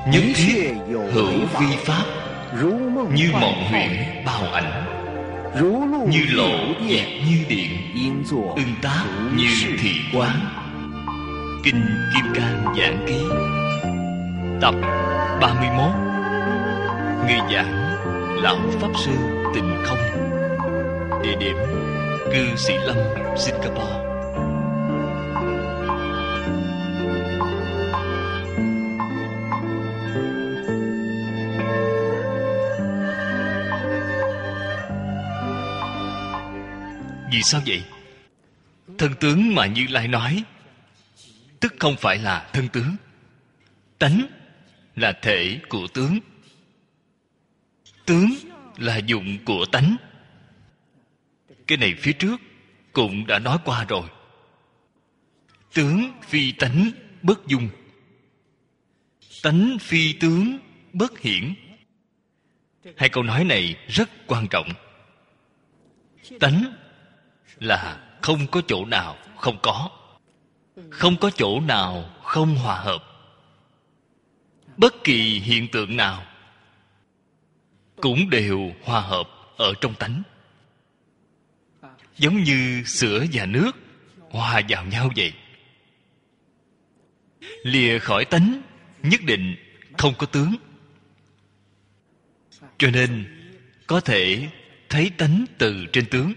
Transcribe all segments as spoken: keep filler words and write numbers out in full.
nhất thiết hữu vi pháp, như mộng huyễn bào ảnh, như lộ diệt như điện, ưng tác như thị quán. Kinh Kim Cang Giảng Ký, tập ba mươi mốt. Người giảng Lão Pháp Sư Tịnh Không. Địa điểm Cư Sĩ Lâm, Singapore. Vì sao vậy? Thân tướng mà Như Lai nói tức không phải là thân tướng. Tánh là thể của tướng, tướng là dụng của tánh. Cái này phía trước cũng đã nói qua rồi. Tướng phi tánh bất dung, tánh phi tướng bất hiển. Hai câu nói này rất quan trọng. Tánh là không có chỗ nào không có, không có chỗ nào không hòa hợp. Bất kỳ hiện tượng nào cũng đều hòa hợp ở trong tánh. Giống như sữa và nước hòa vào nhau vậy. Lìa khỏi tánh nhất định không có tướng. Cho nên có thể thấy tánh từ trên tướng.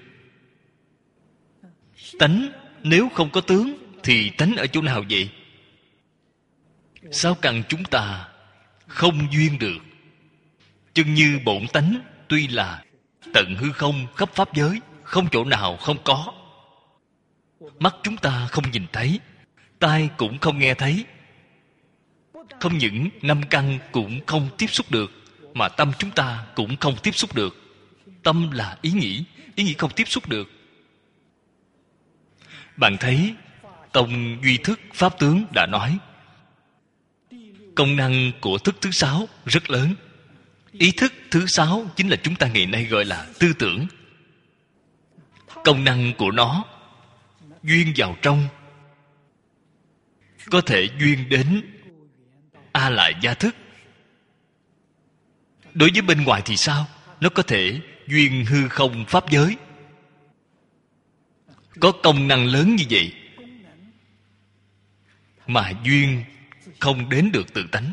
Tánh nếu không có tướng thì tánh ở chỗ nào vậy? Sáu căn chúng ta không duyên được. Chân như bổn tánh tuy là tận hư không khắp pháp giới, không chỗ nào không có. Mắt chúng ta không nhìn thấy, tai cũng không nghe thấy. Không những năm căn cũng không tiếp xúc được, mà tâm chúng ta cũng không tiếp xúc được. Tâm là ý nghĩ, ý nghĩ không tiếp xúc được. Bạn thấy Tông Duy Thức Pháp Tướng đã nói công năng của thức thứ sáu rất lớn. Ý thức thứ sáu chính là chúng ta ngày nay gọi là tư tưởng. Công năng của nó duyên vào trong, có thể duyên đến A Lại Gia Thức. Đối với bên ngoài thì sao? Nó có thể duyên hư không pháp giới. Có công năng lớn như vậy mà duyên không đến được tự tánh,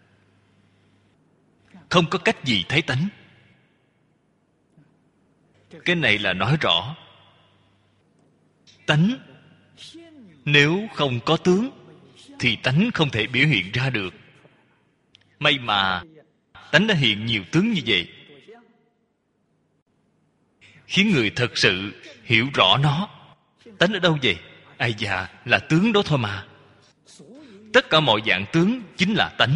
không có cách gì thấy tánh. Cái này là nói rõ tánh nếu không có tướng thì tánh không thể biểu hiện ra được. May mà tánh đã hiện nhiều tướng như vậy, khiến người thật sự hiểu rõ nó. Tánh ở đâu vậy? Ai dạ, là tướng đó thôi mà. Tất cả mọi dạng tướng chính là tánh.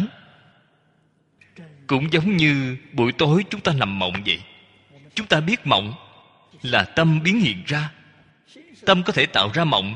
Cũng giống như buổi tối chúng ta nằm mộng vậy. Chúng ta biết mộng là tâm biến hiện ra. Tâm có thể tạo ra mộng.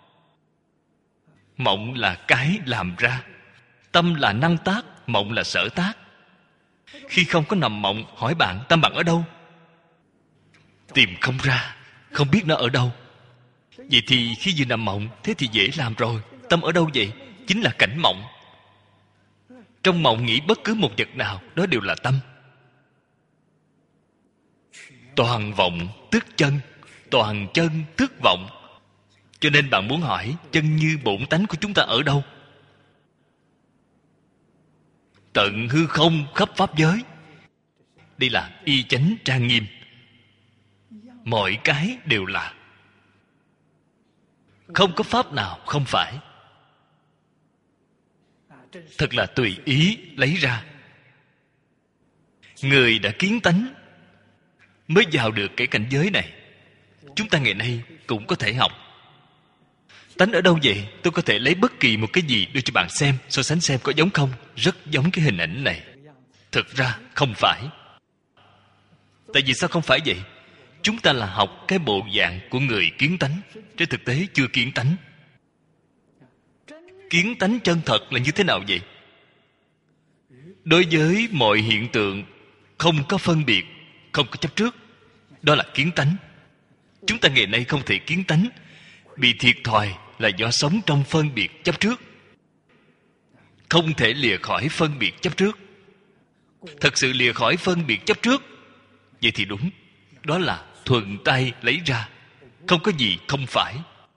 Mộng là cái làm ra. Tâm là năng tác, mộng là sở tác. Khi không có nằm mộng, hỏi bạn tâm bạn ở đâu? Tìm không ra, không biết nó ở đâu. Vậy thì khi vừa nằm mộng, thế thì dễ làm rồi. Tâm ở đâu vậy? Chính là cảnh mộng. Trong mộng nghĩ bất cứ một vật nào, đó đều là tâm. Toàn vọng tức chân, toàn chân tức vọng. Cho nên bạn muốn hỏi chân như bổn tánh của chúng ta ở đâu? Tận hư không khắp pháp giới. Đây là y chánh trang nghiêm. Mọi cái đều là. Không có pháp nào không phải. Thật là tùy ý lấy ra. Người đã kiến tánh mới vào được cái cảnh giới này. Chúng ta ngày nay cũng có thể học. Tánh ở đâu vậy? Tôi có thể lấy bất kỳ một cái gì đưa cho bạn xem, so sánh xem có giống không. Rất giống cái hình ảnh này. Thực ra không phải. Tại vì sao không phải vậy? Chúng ta là học cái bộ dạng của người kiến tánh, trên thực tế chưa kiến tánh. Kiến tánh chân thật là như thế nào vậy? Đối với mọi hiện tượng không có phân biệt, không có chấp trước, đó là kiến tánh. Chúng ta ngày nay không thể kiến tánh. Bị thiệt thòi là do sống trong phân biệt chấp trước. không thể lìa khỏi phân biệt chấp trước. Thật sự lìa khỏi phân biệt chấp trước, vậy thì đúng, đó là thuận tay lấy ra, không có gì không phải.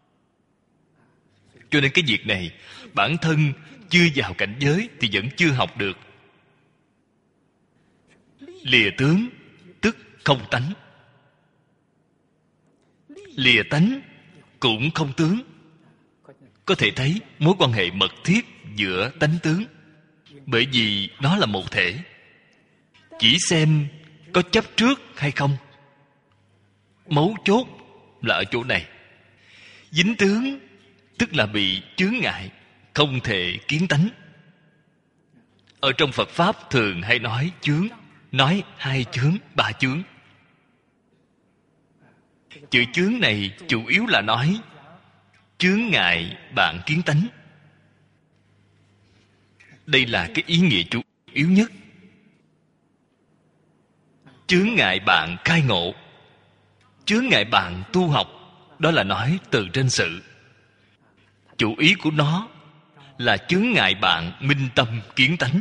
Cho nên cái việc này bản thân chưa vào cảnh giới thì vẫn chưa học được. Lìa tướng tức không tánh, lìa tánh cũng không tướng. Có thể thấy mối quan hệ mật thiết giữa tánh tướng, bởi vì nó là một thể. Chỉ xem có chấp trước hay không. Mấu chốt là ở chỗ này. Dính tướng tức là bị chướng ngại, không thể kiến tánh. Ở trong Phật Pháp thường hay nói chướng, nói hai chướng, ba chướng. Chữ chướng này chủ yếu là nói chướng ngại bạn kiến tánh. Đây là cái ý nghĩa chủ yếu nhất. Chướng ngại bạn khai ngộ, chướng ngại bạn tu học, đó là nói từ trên sự. Chủ ý của nó là chướng ngại bạn minh tâm kiến tánh.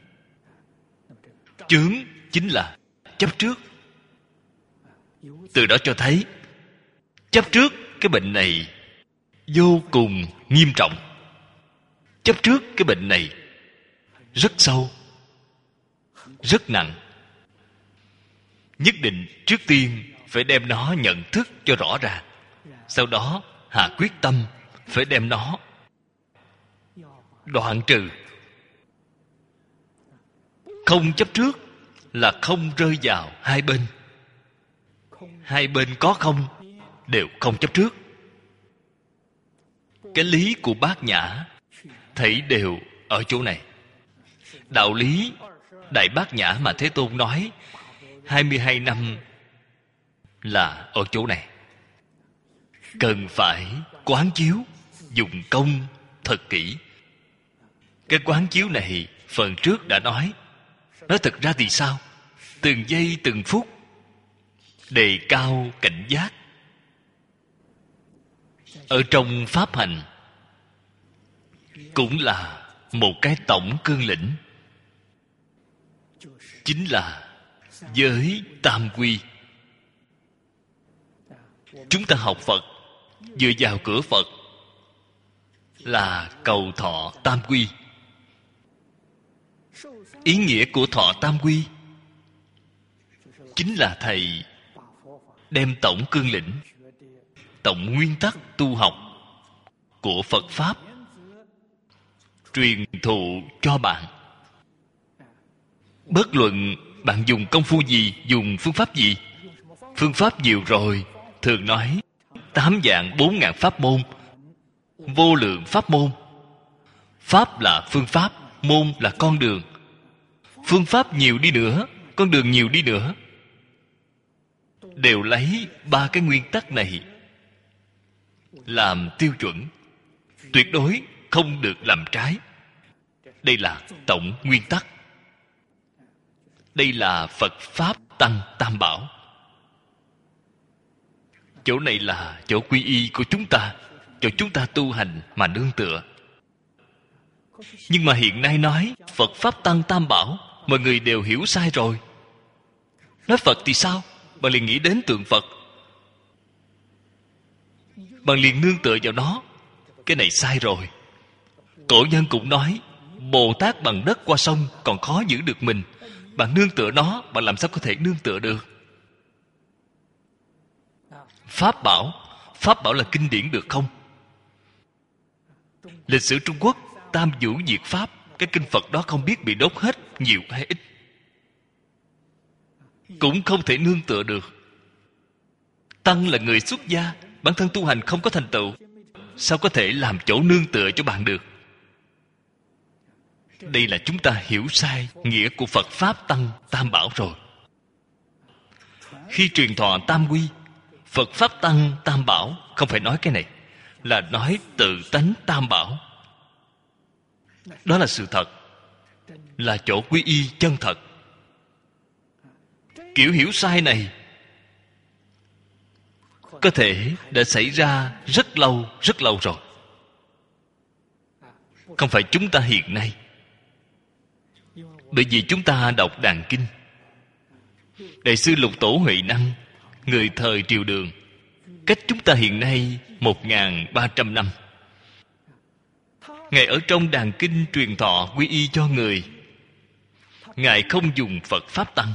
Chướng chính là chấp trước. Từ đó cho thấy chấp trước cái bệnh này vô cùng nghiêm trọng. Chấp trước cái bệnh này rất sâu, rất nặng. Nhất định trước tiên phải đem nó nhận thức cho rõ ràng, sau đó hạ quyết tâm phải đem nó đoạn trừ. Không chấp trước là không rơi vào hai bên. Hai bên có không đều không chấp trước. Cái lý của Bát Nhã thảy đều ở chỗ này. Đạo lý Đại Bát Nhã mà Thế Tôn nói hai mươi hai năm là ở chỗ này. Cần phải quán chiếu, dùng công thật kỹ. Cái quán chiếu này phần trước đã nói. Nói thật ra thì sao? Từng giây từng phút đề cao cảnh giác. Ở trong pháp hành cũng là một cái tổng cương lĩnh, chính là giới tam quy. Chúng ta học Phật vừa vào cửa Phật là cầu thọ tam quy. Ý nghĩa của thọ tam quy chính là thầy đem tổng cương lĩnh, tổng nguyên tắc tu học của Phật Pháp truyền thụ cho bạn. Bất luận bạn dùng công phu gì, dùng phương pháp gì. Phương pháp nhiều rồi, thường nói tám vạn bốn ngàn pháp môn, vô lượng pháp môn. Pháp là phương pháp, môn là con đường. Phương pháp nhiều đi nữa, con đường nhiều đi nữa, đều lấy ba cái nguyên tắc này làm tiêu chuẩn, tuyệt đối không được làm trái. Đây là tổng nguyên tắc. Đây là Phật Pháp Tăng Tam Bảo. Chỗ này là chỗ quy y của chúng ta, cho chúng ta tu hành mà nương tựa. Nhưng mà hiện nay nói Phật Pháp Tăng Tam Bảo, mọi người đều hiểu sai rồi. Nói Phật thì sao? Bạn liền nghĩ đến tượng Phật, bạn liền nương tựa vào nó. Cái này sai rồi. Cổ nhân cũng nói Bồ Tát bằng đất qua sông còn khó giữ được mình. Bạn nương tựa nó, bạn làm sao có thể nương tựa được? Pháp bảo, Pháp bảo là kinh điển được không? Lịch sử Trung Quốc Tam Vũ Diệt Pháp, cái kinh Phật đó không biết bị đốt hết nhiều hay ít, cũng không thể nương tựa được. Tăng là người xuất gia, bản thân tu hành không có thành tựu, sao có thể làm chỗ nương tựa cho bạn được? Đây là chúng ta hiểu sai nghĩa của Phật Pháp Tăng Tam Bảo rồi. Khi truyền thọ tam quy, Phật Pháp Tăng Tam Bảo không phải nói cái này, là nói tự tánh Tam Bảo. Đó là sự thật, là chỗ quy y chân thật. Kiểu hiểu sai này có thể đã xảy ra rất lâu, rất lâu rồi. Không phải chúng ta hiện nay Bởi vì chúng ta đọc Đàn Kinh. Đại sư Lục Tổ Huệ Năng, người thời Triều Đường, cách chúng ta hiện nay một nghìn ba trăm năm. Ngài ở trong Đàn Kinh truyền thọ quy y cho người. Ngài không dùng Phật Pháp Tăng.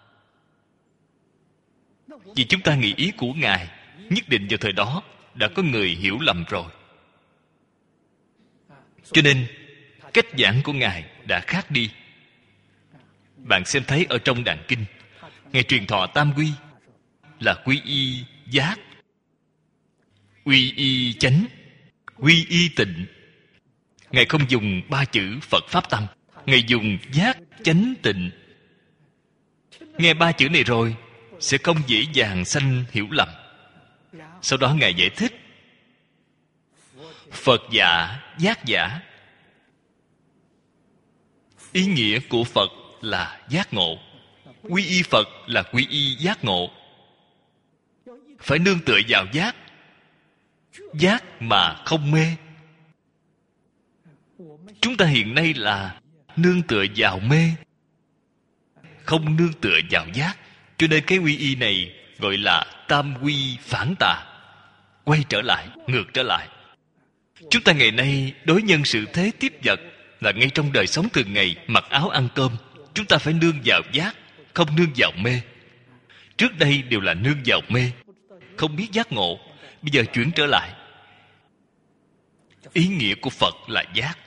Vì chúng ta nghĩ ý của Ngài, nhất định vào thời đó đã có người hiểu lầm rồi. Cho nên cách giảng của Ngài đã khác đi. Bạn xem thấy ở trong Đàn Kinh, Ngài truyền thọ tam quy là quy y giác, quy y chánh, quy y tịnh. Ngài không dùng ba chữ Phật Pháp Tăng, Ngài dùng giác, chánh, tịnh. Nghe ba chữ này rồi sẽ không dễ dàng sanh hiểu lầm. Sau đó Ngài giải thích: Phật giả, giác giả. Ý nghĩa của Phật là giác ngộ. Quy y Phật là quy y giác ngộ. Phải nương tựa vào giác. Giác mà không mê. Chúng ta hiện nay là nương tựa vào mê, không nương tựa vào giác. Cho nên cái quy y này gọi là tam quy phản tà. Quay trở lại, ngược trở lại. Chúng ta ngày nay đối nhân sự thế tiếp vật là ngay trong đời sống thường ngày, mặc áo ăn cơm, chúng ta phải nương vào giác, không nương vào mê. Trước đây đều là nương vào mê, không biết giác ngộ. Bây giờ chuyển trở lại. Ý nghĩa của Phật là giác.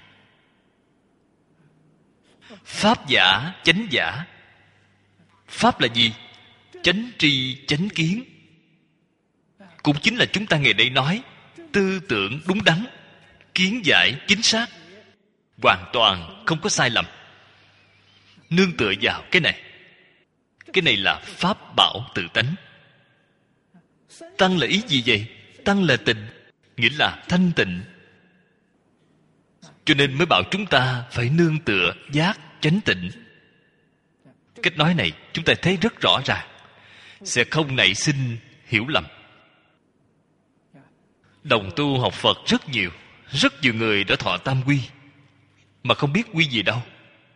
Pháp giả, chánh giả. Pháp là gì? Chánh tri, chánh kiến. Cũng chính là chúng ta ngày đây nói tư tưởng đúng đắn, kiến giải chính xác, hoàn toàn không có sai lầm. Nương tựa vào cái này. Cái này là pháp bảo tự tánh. Tăng là ý gì vậy? Tăng là tịnh, nghĩa là thanh tịnh. Cho nên mới bảo chúng ta phải nương tựa giác chánh tịnh. Cách nói này chúng ta thấy rất rõ ràng, sẽ không nảy sinh hiểu lầm. Đồng tu học Phật rất nhiều. Rất nhiều người đã thọ tam quy mà không biết quy gì đâu.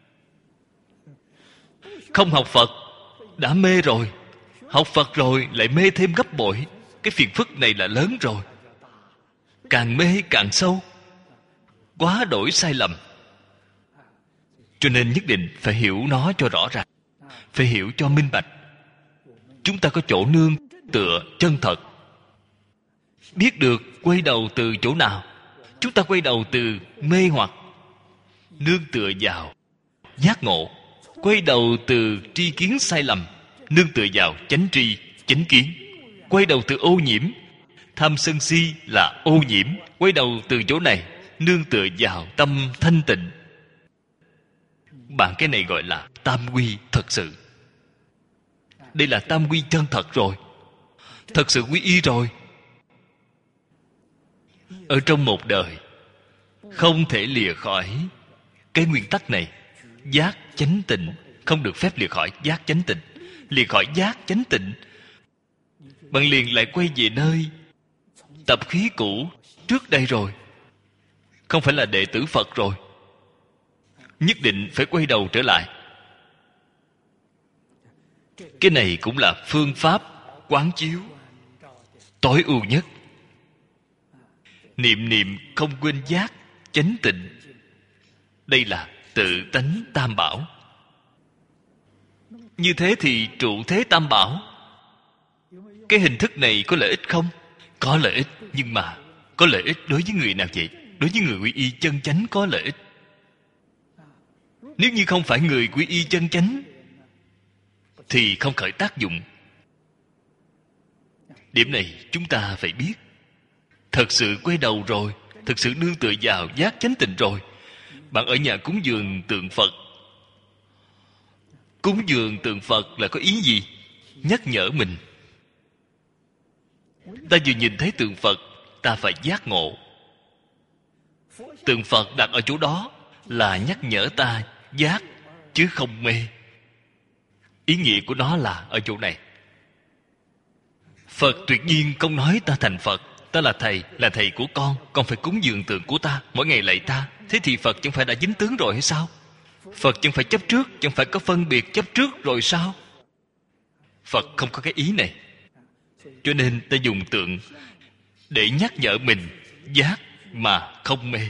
Không học Phật đã mê rồi, học Phật rồi lại mê thêm gấp bội. Cái phiền phức này là lớn rồi. Càng mê càng sâu, quá đổi sai lầm. Cho nên nhất định phải hiểu nó cho rõ ràng, phải hiểu cho minh bạch. Chúng ta có chỗ nương tựa chân thật. Biết được quay đầu từ chỗ nào. Chúng ta quay đầu từ mê hoặc, nương tựa vào giác ngộ. Quay đầu từ tri kiến sai lầm, nương tựa vào chánh tri, chánh kiến. Quay đầu từ ô nhiễm, tham sân si là ô nhiễm. Quay đầu từ chỗ này, nương tựa vào tâm thanh tịnh. Bạn cái này gọi là tam quy thật sự. Đây là tam quy chân thật rồi, thật sự quy y rồi. Ở trong một đời không thể lìa khỏi cái nguyên tắc này. Giác chánh tịnh, không được phép lìa khỏi giác chánh tịnh. Lìa khỏi giác chánh tịnh, bạn liền lại quay về nơi tập khí cũ trước đây rồi. Không phải là đệ tử Phật rồi. Nhất định phải quay đầu trở lại. Cái này cũng là phương pháp quán chiếu tối ưu nhất. Niệm niệm không quên giác chánh tịnh. Đây là tự tánh tam bảo. Như thế thì trụ thế tam bảo. Cái hình thức này có lợi ích không? Có lợi ích. Nhưng mà có lợi ích đối với người nào vậy? Đối với người quy y chân chánh có lợi ích. Nếu như không phải người quy y chân chánh thì không khởi tác dụng. Điểm này chúng ta phải biết. Thật sự quay đầu rồi, thật sự nương tựa vào giác chánh tịnh rồi. Bạn ở nhà cúng dường tượng Phật. Cúng dường tượng Phật là có ý gì? Nhắc nhở mình. Ta vừa nhìn thấy tượng Phật, ta phải giác ngộ. Tượng Phật đặt ở chỗ đó là nhắc nhở ta giác, chứ không mê. Ý nghĩa của nó là ở chỗ này. Phật tuyệt nhiên không nói ta thành Phật. Ta là thầy, là thầy của con, con phải cúng dường tượng của ta, mỗi ngày lạy ta. Thế thì Phật chẳng phải đã dính tướng rồi hay sao? Phật chẳng phải chấp trước, chẳng phải có phân biệt chấp trước rồi sao? Phật không có cái ý này. Cho nên ta dùng tượng để nhắc nhở mình giác mà không mê.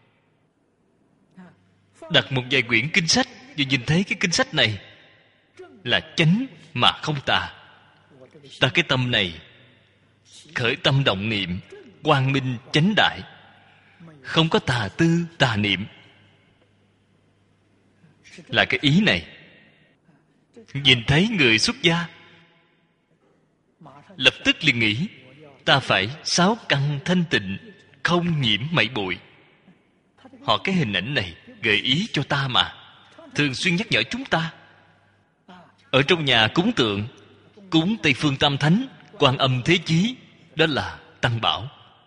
Đặt một vài quyển kinh sách và nhìn thấy cái kinh sách này là chánh mà không tà. Ta cái tâm này khởi tâm động niệm quang minh chánh đại, không có tà tư tà niệm, là cái ý này. Nhìn thấy người xuất gia, lập tức liền nghĩ ta phải sáu căn thanh tịnh, không nhiễm mảy bụi. Họ cái hình ảnh này gợi ý cho ta mà, thường xuyên nhắc nhở chúng ta. Ở trong nhà cúng tượng, cúng Tây Phương Tam Thánh, Quan Âm Thế Chí, đó là tăng bảo.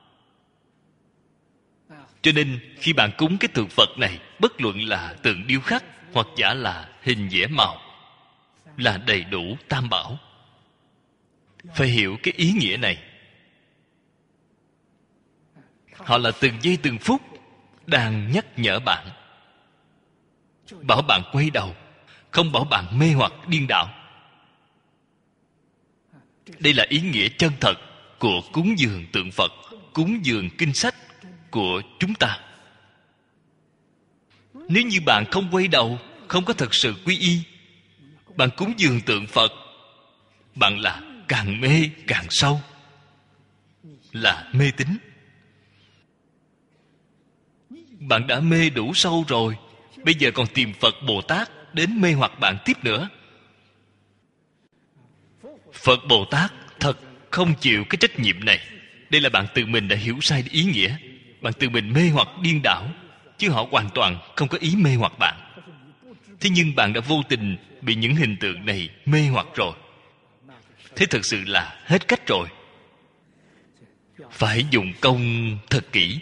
Cho nên khi bạn cúng cái tượng Phật này, bất luận là tượng điêu khắc hoặc giả là hình vẽ màu, là đầy đủ tam bảo. Phải hiểu cái ý nghĩa này. Họ là từng giây từng phút đang nhắc nhở bạn, bảo bạn quay đầu, không bảo bạn mê hoặc điên đảo. Đây là ý nghĩa chân thật của cúng dường tượng Phật, cúng dường kinh sách của chúng ta. Nếu như bạn không quay đầu, không có thật sự quy y, bạn cúng dường tượng Phật, bạn là càng mê càng sâu, là mê tín. Bạn đã mê đủ sâu rồi, bây giờ còn tìm Phật Bồ Tát đến mê hoặc bạn tiếp nữa. Phật Bồ Tát thật không chịu cái trách nhiệm này. Đây là bạn tự mình đã hiểu sai ý nghĩa. Bạn tự mình mê hoặc điên đảo, chứ họ hoàn toàn không có ý mê hoặc bạn. Thế nhưng bạn đã vô tình bị những hình tượng này mê hoặc rồi. Thế thực sự là hết cách rồi. Phải dùng công thật kỹ.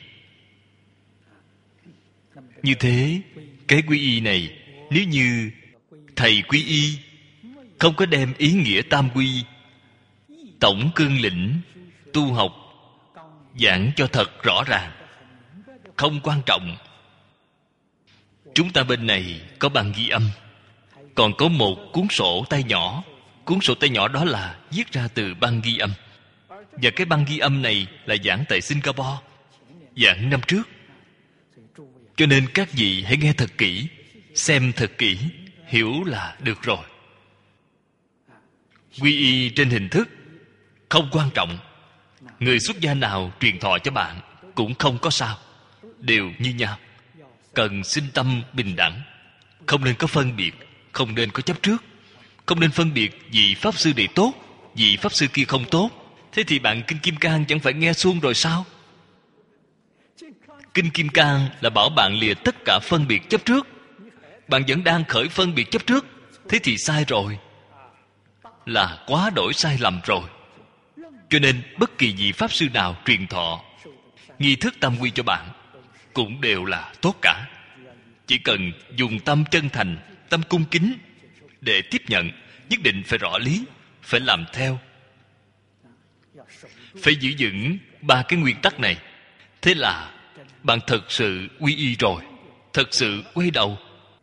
Như thế, cái quy y này, nếu như thầy quy y không có đem ý nghĩa tam quy, tổng cương lĩnh, tu học giảng cho thật rõ ràng, không quan trọng. Chúng ta bên này có băng ghi âm, còn có một cuốn sổ tay nhỏ. Cuốn sổ tay nhỏ đó là viết ra từ băng ghi âm. Và cái băng ghi âm này là giảng tại Singapore, giảng năm trước. Cho nên các vị hãy nghe thật kỹ, xem thật kỹ, hiểu là được rồi. Quy y trên hình thức không quan trọng. Người xuất gia nào truyền thọ cho bạn cũng không có sao, đều như nhau. Cần sinh tâm bình đẳng, không nên có phân biệt, không nên có chấp trước, không nên phân biệt vị pháp sư này tốt, vị pháp sư kia không tốt. Thế thì bạn Kinh Kim Cang chẳng phải nghe suông rồi sao? Kinh Kim Cang là bảo bạn lìa tất cả phân biệt chấp trước. Bạn vẫn đang khởi phân biệt chấp trước, thế thì sai rồi, là quá đổi sai lầm rồi. Cho nên bất kỳ vị pháp sư nào truyền thọ nghi thức tam quy cho bạn cũng đều là tốt cả. Chỉ cần dùng tâm chân thành, tâm cung kính để tiếp nhận, nhất định phải rõ lý, phải làm theo, phải giữ vững ba cái nguyên tắc này. Thế là bạn thật sự quy y rồi, thật sự quay đầu.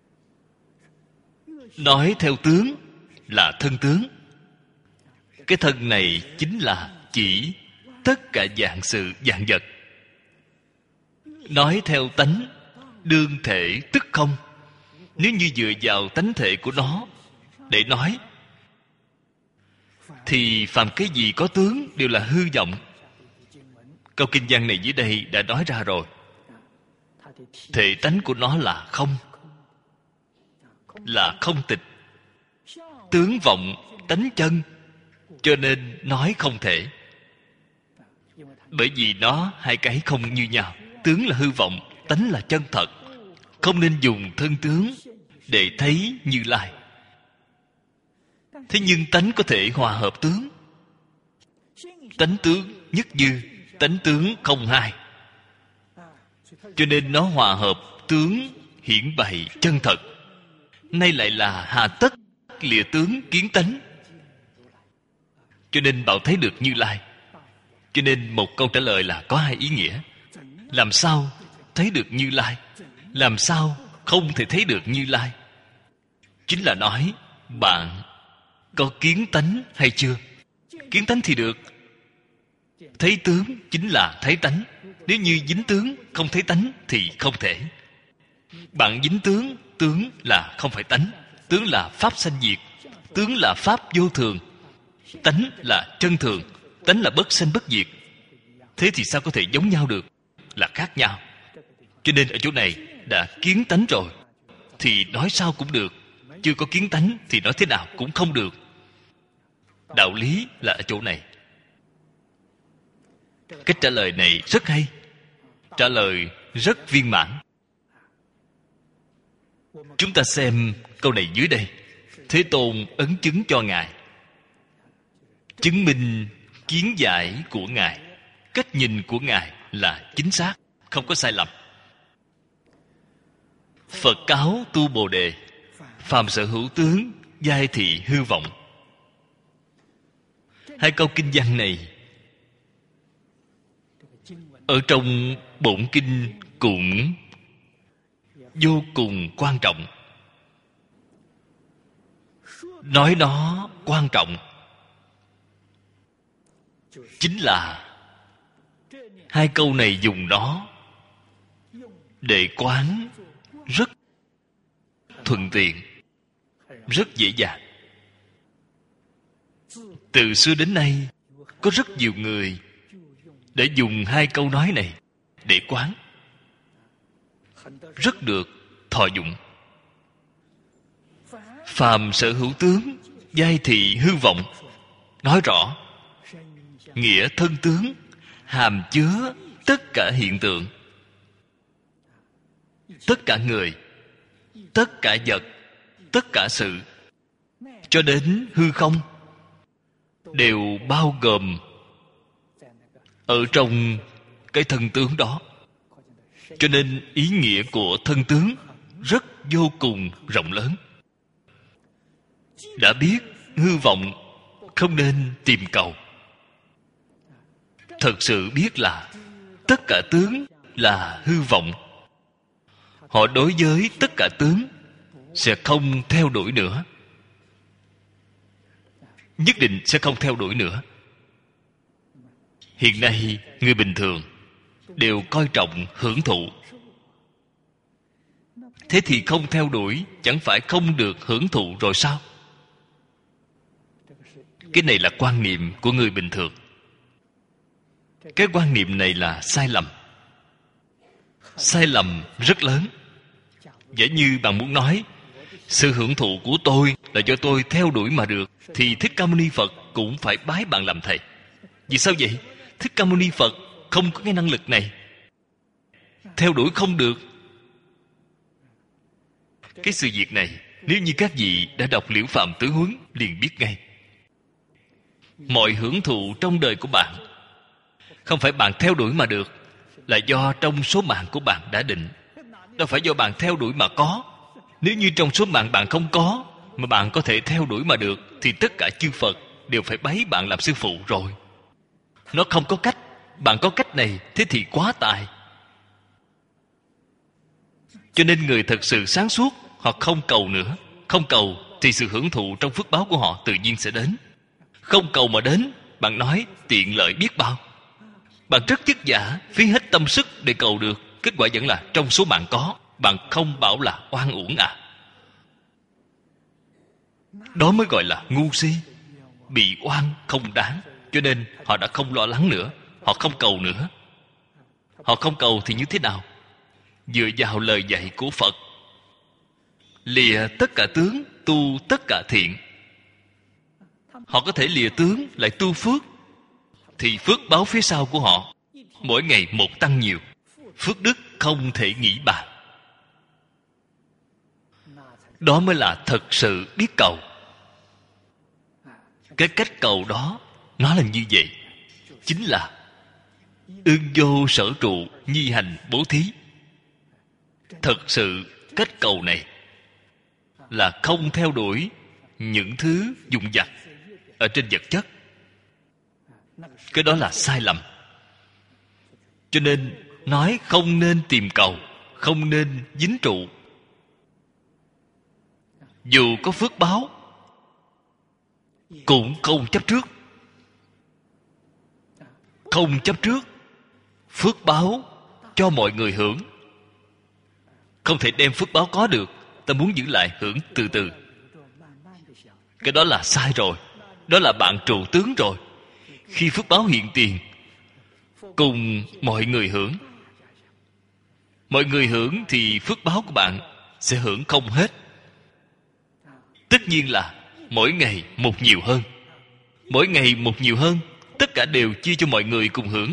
Nói theo tướng là thân tướng. Cái thân này chính là chỉ tất cả dạng sự dạng vật. Nói theo tánh, đương thể tức không. Nếu như dựa vào tánh thể của nó để nói, thì phàm cái gì có tướng đều là hư vọng. Câu kinh văn này dưới đây đã nói ra rồi. Thể tánh của nó là không, là không tịch. Tướng vọng, tánh chân, cho nên nói không thể. Bởi vì nó hai cái không như nhau. Tướng là hư vọng, tánh là chân thật. Không nên dùng thân tướng để thấy Như Lai. Thế nhưng tánh có thể hòa hợp tướng. Tánh tướng nhất như, tánh tướng không hai. Cho nên nó hòa hợp tướng hiển bày chân thật. Nay lại là hà tất lìa tướng kiến tánh. Cho nên bảo thấy được Như Lai. Cho nên một câu trả lời là có hai ý nghĩa. Làm sao thấy được Như Lai? Làm sao không thể thấy được Như Lai. Chính là nói bạn có kiến tánh hay chưa? Kiến tánh thì được. Thấy tướng chính là thấy tánh. Nếu như dính tướng không thấy tánh thì không thể. Bạn dính tướng, tướng là không phải tánh. Tướng là pháp sanh diệt. Tướng là pháp vô thường. Tánh là chân thường. Tánh là bất sanh bất diệt. Thế thì sao có thể giống nhau được? Là khác nhau. Cho nên ở chỗ này đã kiến tánh rồi thì nói sao cũng được. Chưa có kiến tánh thì nói thế nào cũng không được. Đạo lý là ở chỗ này. Cách trả lời này rất hay. Trả lời rất viên mãn. Chúng ta xem câu này dưới đây. Thế Tôn ấn chứng cho Ngài, chứng minh kiến giải của Ngài, cách nhìn của Ngài là chính xác, không có sai lầm. Phật cáo tu Bồ Đề, phàm sở hữu tướng, giai thị hư vọng. Hai câu kinh văn này ở trong bổn kinh cũng vô cùng quan trọng. Nói nó quan trọng chính là hai câu này dùng nó để quán rất thuận tiện, rất dễ dàng. Từ xưa đến nay có rất nhiều người đã dùng hai câu nói này để quán, rất được thọ dụng. Phàm sở hữu tướng, giai thị hư vọng. Nói rõ nghĩa thân tướng hàm chứa tất cả hiện tượng, tất cả người, tất cả vật, tất cả sự, cho đến hư không, đều bao gồm ở trong cái thân tướng đó. Cho nên ý nghĩa của thân tướng rất vô cùng rộng lớn. Đã biết hư vọng không nên tìm cầu. Thật sự biết là tất cả tướng là hư vọng. Họ đối với tất cả tướng sẽ không theo đuổi nữa. Nhất định sẽ không theo đuổi nữa. Hiện nay người bình thường đều coi trọng hưởng thụ. Thế thì không theo đuổi chẳng phải không được hưởng thụ rồi sao? Cái này là quan niệm của người bình thường. Cái quan niệm này là sai lầm. Sai lầm rất lớn. Giả như bạn muốn nói sự hưởng thụ của tôi là do tôi theo đuổi mà được, thì Thích Ca Mâu Ni Phật cũng phải bái bạn làm thầy. Vì sao vậy? Thích Ca Mâu Ni Phật không có cái năng lực này, theo đuổi không được. Cái sự việc này nếu như các vị đã đọc Liễu Phạm Tứ Huấn liền biết ngay. Mọi hưởng thụ trong đời của bạn không phải bạn theo đuổi mà được, là do trong số mạng của bạn đã định. Đâu phải do bạn theo đuổi mà có. Nếu như trong số mạng bạn không có, mà bạn có thể theo đuổi mà được, thì tất cả chư Phật đều phải bái bạn làm sư phụ rồi. Nó không có cách. Bạn có cách này, thế thì quá tài. Cho nên người thật sự sáng suốt, họ không cầu nữa. Không cầu thì sự hưởng thụ trong phước báo của họ tự nhiên sẽ đến. Không cầu mà đến, bạn nói tiện lợi biết bao. Bạn rất vất vả, phí hết tâm sức để cầu được, kết quả vẫn là trong số bạn có. Bạn không bảo là oan uổng à? Đó mới gọi là ngu si. Bị oan không đáng. Cho nên họ đã không lo lắng nữa. Họ không cầu nữa. Họ không cầu thì như thế nào? Dựa vào lời dạy của Phật, lìa tất cả tướng, tu tất cả thiện. Họ có thể lìa tướng lại tu phước, thì phước báo phía sau của họ mỗi ngày một tăng nhiều. Phước đức không thể nghĩ bàn. Đó mới là thật sự biết cầu. Cái cách cầu đó nó là như vậy. Chính là ương vô sở trụ, nhi hành bố thí. Thật sự cách cầu này là không theo đuổi những thứ dụng vặt ở trên vật chất. Cái đó là sai lầm. Cho nên nói không nên tìm cầu, không nên dính trụ. dù có phước báo cũng không chấp trước. Không chấp trước phước báo cho mọi người hưởng. Không thể đem phước báo có được, ta muốn giữ lại hưởng từ từ. Cái đó là sai rồi. Đó là bạn trụ tướng rồi. Khi phước báo hiện tiền, cùng mọi người hưởng. Mọi người hưởng thì phước báo của bạn sẽ hưởng không hết. Tất nhiên là mỗi ngày một nhiều hơn. Mỗi ngày một nhiều hơn, tất cả đều chia cho mọi người cùng hưởng.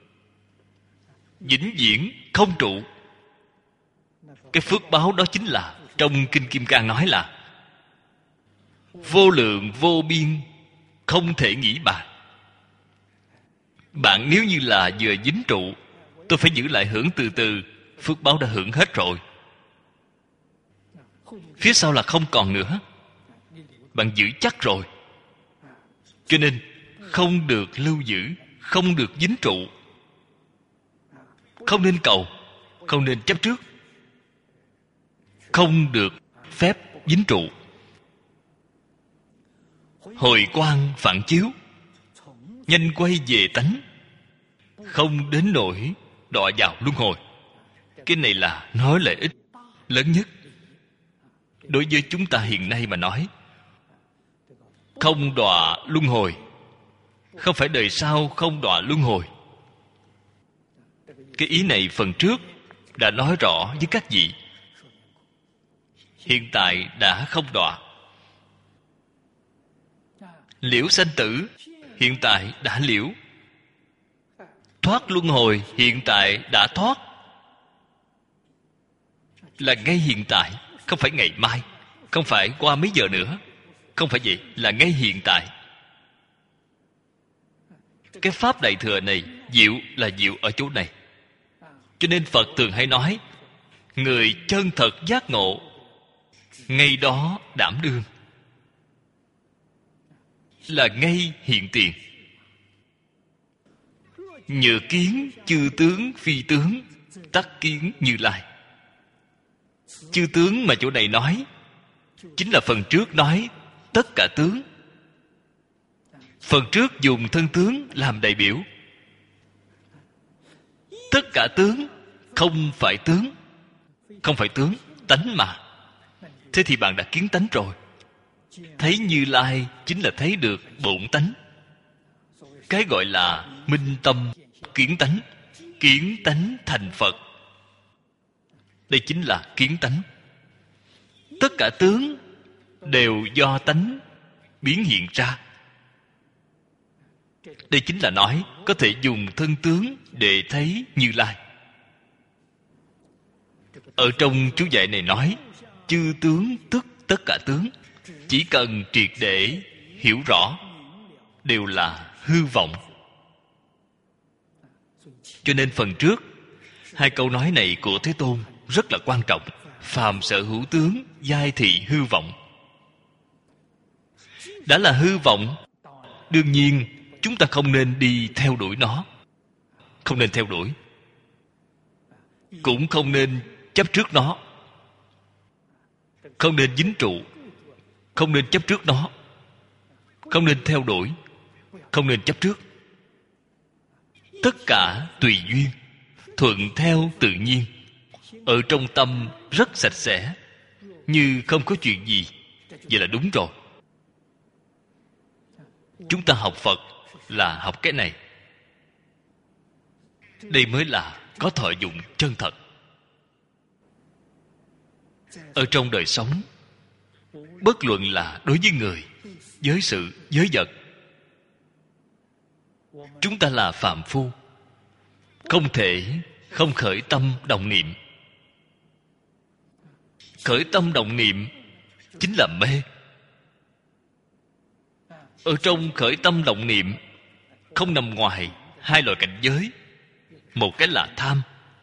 Vĩnh viễn không trụ. Cái phước báo đó chính là trong Kinh Kim Cang nói là vô lượng vô biên, không thể nghĩ bàn. Bạn nếu như là vừa dính trụ, tôi phải giữ lại hưởng từ từ, phước báo đã hưởng hết rồi. Phía sau là không còn nữa. Bạn giữ chắc rồi. Cho nên không được lưu giữ, không được dính trụ. Không nên cầu, không nên chấp trước. Không được phép dính trụ. Hồi quang phản chiếu, nhanh quay về tánh, không đến nỗi đọa vào luân hồi. Cái này là nói lợi ích lớn nhất. Đối với chúng ta hiện nay mà nói, không đọa luân hồi, không phải đời sau không đọa luân hồi. Cái ý này phần trước đã nói rõ với các vị. Hiện tại đã không đọa. Liễu sanh tử, hiện tại đã liễu. Thoát luân hồi, hiện tại đã thoát. Là ngay hiện tại, không phải ngày mai, không phải qua mấy giờ nữa. Không phải vậy, là ngay hiện tại. Cái pháp Đại Thừa này diệu là diệu ở chỗ này. Cho nên Phật thường hay nói, người chân thật giác ngộ, ngay đó đảm đương. Là ngay hiện tiền. Nhựa kiến chư tướng phi tướng, tắc kiến Như Lai. Chư tướng mà chỗ này nói chính là phần trước nói tất cả tướng. Phần trước dùng thân tướng làm đại biểu. Tất cả tướng không phải tướng. Không phải tướng, tánh mà. Thế thì bạn đã kiến tánh rồi. Thấy Như Lai chính là thấy được bổn tánh. Cái gọi là minh tâm kiến tánh. Kiến tánh thành Phật. Đây chính là kiến tánh. Tất cả tướng đều do tánh biến hiện ra. Đây chính là nói có thể dùng thân tướng để thấy Như Lai. Ở trong chú giải này nói chư tướng tức tất cả tướng. Chỉ cần triệt để hiểu rõ, đều là hư vọng. Cho nên phần trước hai câu nói này của Thế Tôn rất là quan trọng. Phàm sở hữu tướng, giai thị hư vọng. Đã là hư vọng, đương nhiên chúng ta không nên đi theo đuổi nó. Không nên theo đuổi. Cũng không nên chấp trước nó. Không nên dính trụ. Không nên chấp trước nó. Không nên theo đuổi. Không nên chấp trước. Tất cả tùy duyên, thuận theo tự nhiên. Ở trong tâm rất sạch sẽ, như không có chuyện gì. Vậy là đúng rồi. Chúng ta học Phật là học cái này. Đây mới là có thọ dụng chân thật. Ở trong đời sống, bất luận là đối với người, với sự, với vật, chúng ta là phàm phu, không thể không khởi tâm động niệm. Khởi tâm động niệm chính là mê. Ở trong khởi tâm động niệm không nằm ngoài hai loại cảnh giới. Một cái là tham.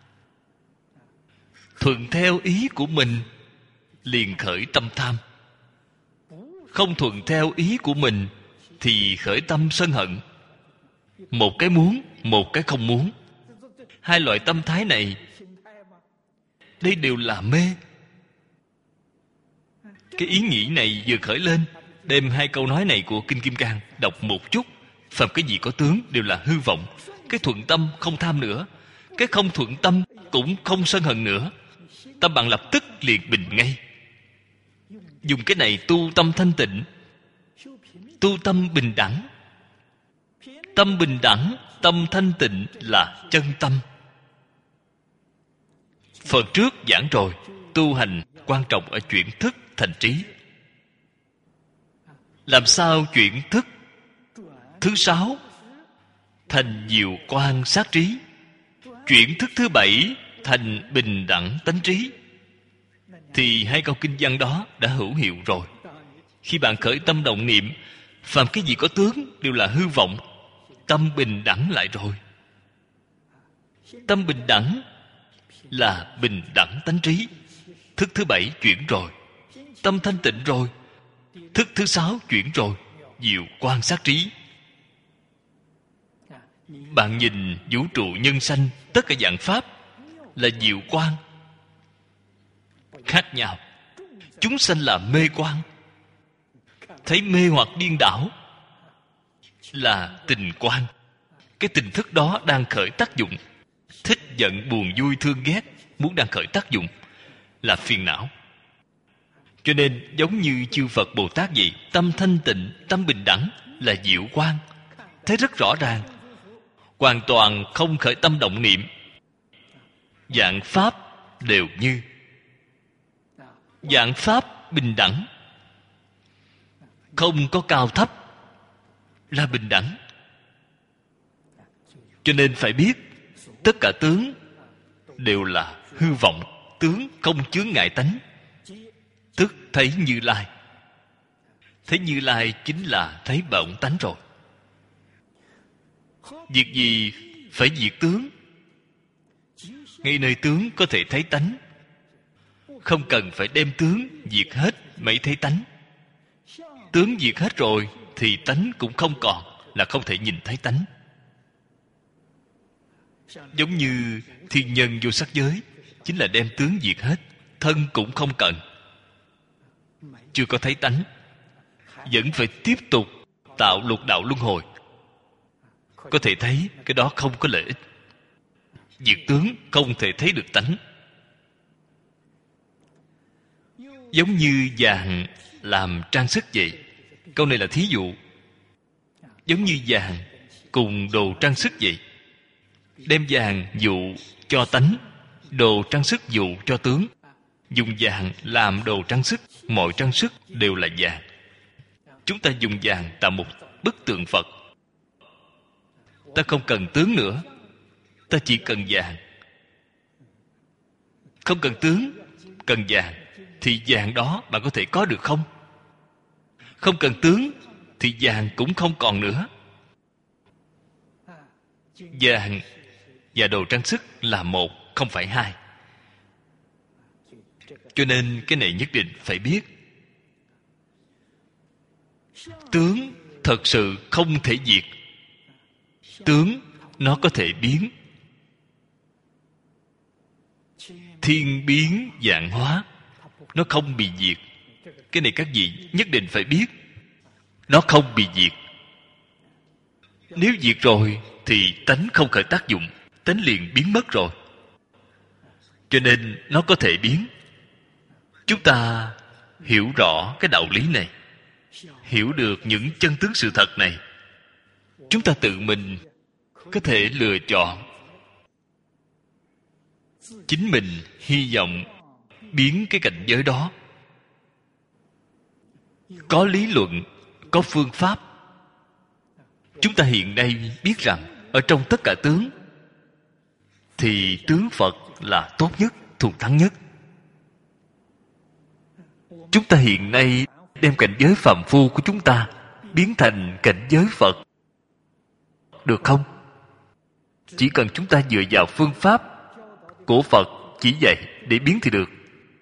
Thuận theo ý của mình liền khởi tâm tham. Không thuận theo ý của mình thì khởi tâm sân hận. Một cái muốn, một cái không muốn. Hai loại tâm thái này, đây đều là mê. Cái ý nghĩ này vừa khởi lên, đem hai câu nói này của Kinh Kim Cang đọc một chút. Phàm cái gì có tướng đều là hư vọng. Cái thuận tâm không tham nữa, cái không thuận tâm cũng không sân hận nữa. Tâm bạn lập tức liền bình ngay. Dùng cái này tu tâm thanh tịnh, tu tâm bình đẳng. Tâm bình đẳng, tâm thanh tịnh là chân tâm. Phần trước giảng rồi, tu hành quan trọng ở chuyển thức thành trí. Làm sao chuyển thức thứ sáu thành diệu quan sát trí, chuyển thức thứ bảy thành bình đẳng tánh trí, thì hai câu kinh văn đó đã hữu hiệu rồi. Khi bạn khởi tâm động niệm, phàm cái gì có tướng đều là hư vọng, tâm bình đẳng lại rồi. Tâm bình đẳng là bình đẳng tánh trí. Thức thứ bảy chuyển rồi, tâm thanh tịnh rồi. Thức thứ sáu chuyển rồi, diệu quan sát trí. Bạn nhìn vũ trụ nhân sanh, tất cả dạng pháp là diệu quan. Khác nhau. Chúng sanh là mê quan, thấy mê hoặc điên đảo là tình quan. Cái tình thức đó đang khởi tác dụng. Thích giận buồn vui thương ghét muốn đang khởi tác dụng là phiền não. Cho nên giống như chư Phật Bồ Tát vậy, tâm thanh tịnh, tâm bình đẳng là diệu quan. Thấy rất rõ ràng, hoàn toàn không khởi tâm động niệm. Dạng pháp đều như, dạng pháp bình đẳng, không có cao thấp, là bình đẳng. Cho nên phải biết tất cả tướng đều là hư vọng, tướng không chướng ngại tánh, tức thấy Như Lai. Thấy Như Lai chính là thấy bổn tánh rồi. Việc gì phải diệt tướng? Ngay nơi tướng có thể thấy tánh, không cần phải đem tướng diệt hết mới thấy tánh. Tướng diệt hết rồi thì tánh cũng không còn, là không thể nhìn thấy tánh. Giống như thiên nhân vô sắc giới, chính là đem tướng diệt hết, thân cũng không cần, chưa có thấy tánh, vẫn phải tiếp tục tạo lục đạo luân hồi. Có thể thấy cái đó không có lợi ích. Diệt tướng không thể thấy được tánh. Giống như vàng làm trang sức vậy. Câu này là thí dụ. Giống như vàng cùng đồ trang sức vậy. Đem vàng dụ cho tánh, đồ trang sức dụ cho tướng. Dùng vàng làm đồ trang sức, mọi trang sức đều là vàng. Chúng ta dùng vàng tạo một bức tượng Phật. Ta không cần tướng nữa, ta chỉ cần vàng. Không cần tướng, cần vàng, thì vàng đó bạn có thể có được không? Không cần tướng thì vàng cũng không còn nữa. Vàng và đồ trang sức là một, không phải hai. Cho nên cái này nhất định phải biết. Tướng thật sự không thể diệt. Tướng nó có thể biến. Thiên biến vạn hóa, nó không bị diệt. Cái này các vị nhất định phải biết. Nó không bị diệt. Nếu diệt rồi thì tánh không khởi tác dụng, tánh liền biến mất rồi. Cho nên nó có thể biến. Chúng ta hiểu rõ cái đạo lý này, hiểu được những chân tướng sự thật này, chúng ta tự mình có thể lựa chọn. Chính mình hy vọng biến cái cảnh giới đó. Có lý luận, có phương pháp. Chúng ta hiện nay biết rằng ở trong tất cả tướng thì tướng Phật là tốt nhất, thù thắng nhất. Chúng ta hiện nay đem cảnh giới phàm phu của chúng ta biến thành cảnh giới Phật, được không? Chỉ cần chúng ta dựa vào phương pháp của Phật chỉ dạy để biến thì được.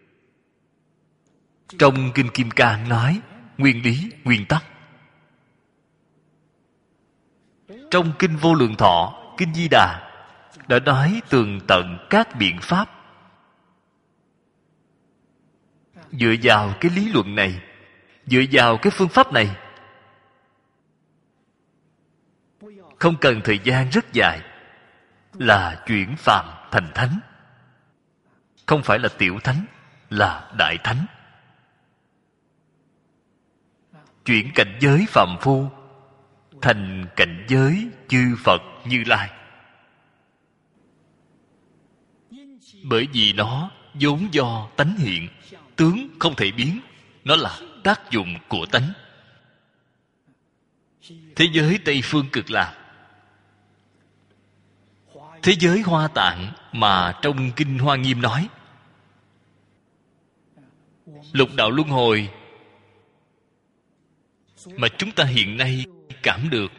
Trong Kinh Kim Cang nói nguyên lý, nguyên tắc. Trong Kinh Vô Lượng Thọ, Kinh Di Đà đã nói tường tận các biện pháp. dựa vào cái lý luận này, dựa vào cái phương pháp này, không cần thời gian rất dài là chuyển phàm thành thánh. Không phải là tiểu thánh, là đại thánh. Chuyển cảnh giới phàm phu thành cảnh giới chư Phật Như Lai. Bởi vì nó vốn do tánh hiện, tướng không thể biến. Nó là tác dụng của tánh. Thế giới Tây Phương Cực Lạc, thế giới Hoa Tạng mà trong Kinh Hoa Nghiêm nói, lục đạo luân hồi mà chúng ta hiện nay cảm được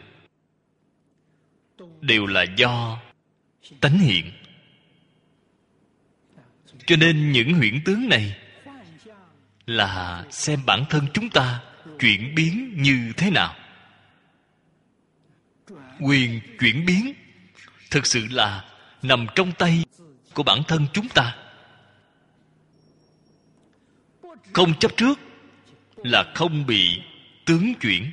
đều là do tánh hiện. Cho nên những huyễn tướng này là xem bản thân chúng ta chuyển biến như thế nào. Quyền chuyển biến thực sự là nằm trong tay của bản thân chúng ta. Không chấp trước là không bị tướng chuyển.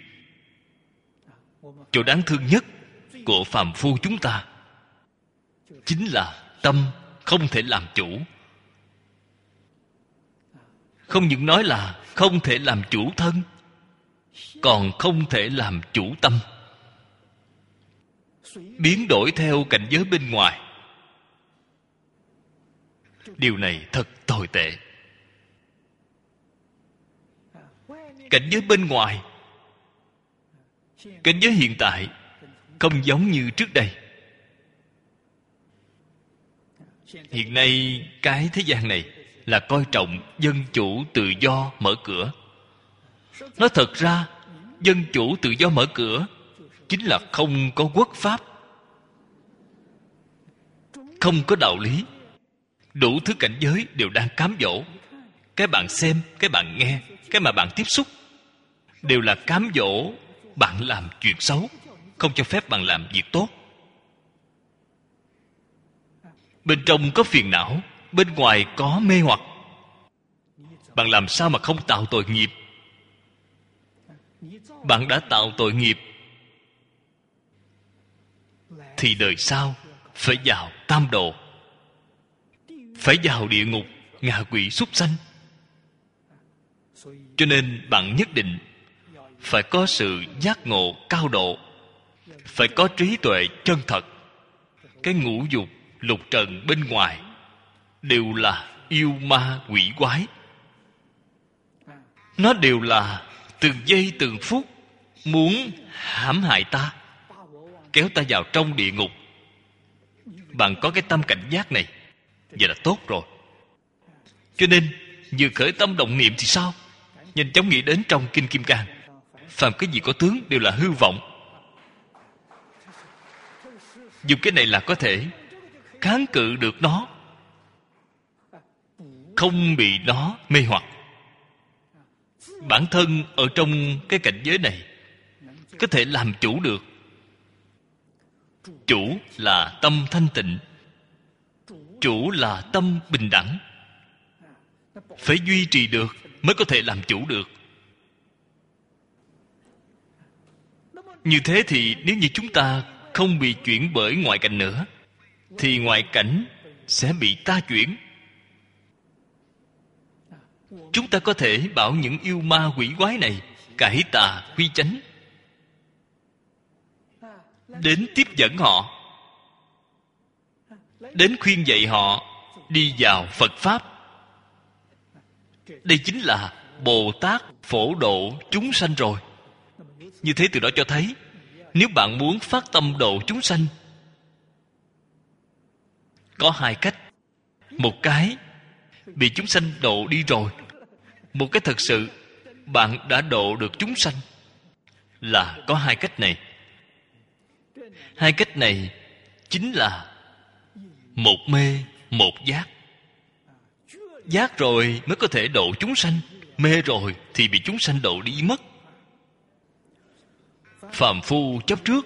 Chỗ đáng thương nhất của phàm phu chúng ta chính là tâm không thể làm chủ. Không những nói là không thể làm chủ thân, còn không thể làm chủ tâm. Biến đổi theo cảnh giới bên ngoài. Điều này thật tồi tệ. Cảnh giới bên ngoài, cảnh giới hiện tại không giống như trước đây. Hiện nay cái thế gian này là coi trọng dân chủ tự do mở cửa. Nói thật ra, dân chủ tự do mở cửa chính là không có quốc pháp, không có đạo lý. Đủ thứ cảnh giới đều đang cám dỗ. Cái bạn xem, cái bạn nghe, cái mà bạn tiếp xúc đều là cám dỗ bạn làm chuyện xấu, không cho phép bạn làm việc tốt. Bên trong có phiền não, bên ngoài có mê hoặc. Bạn làm sao mà không tạo tội nghiệp? Bạn đã tạo tội nghiệp thì đời sau phải vào tam độ, phải vào địa ngục, ngạ quỷ súc sanh. Cho nên bạn nhất định phải có sự giác ngộ cao độ, phải có trí tuệ chân thật. Cái ngũ dục lục trần bên ngoài đều là yêu ma quỷ quái. Nó đều là từng giây từng phút muốn hãm hại ta, kéo ta vào trong địa ngục. Bạn có cái tâm cảnh giác này, vậy là tốt rồi. Cho nên vừa khởi tâm động niệm thì sao? Nhanh chóng nghĩ đến trong Kinh Kim Cang, phàm cái gì có tướng đều là hư vọng. Dùng cái này là có thể kháng cự được nó, không bị nó mê hoặc. Bản thân ở trong cái cảnh giới này có thể làm chủ được. Chủ là tâm thanh tịnh, chủ là tâm bình đẳng. Phải duy trì được mới có thể làm chủ được. Như thế thì nếu như chúng ta không bị chuyển bởi ngoại cảnh nữa, thì ngoại cảnh sẽ bị ta chuyển. Chúng ta có thể bảo những yêu ma quỷ quái này cải tà quy chánh, đến tiếp dẫn họ, đến khuyên dạy họ đi vào Phật Pháp. Đây chính là Bồ Tát phổ độ chúng sanh rồi. Như thế từ đó cho thấy, nếu bạn muốn phát tâm độ chúng sanh, có hai cách. Một cái bị chúng sanh độ đi rồi, một cái thật sự bạn đã độ được chúng sanh. Là có hai cách này. Hai cách này chính là một mê một giác. Giác rồi mới có thể độ chúng sanh, mê rồi thì bị chúng sanh độ đi mất. Phàm phu chấp trước,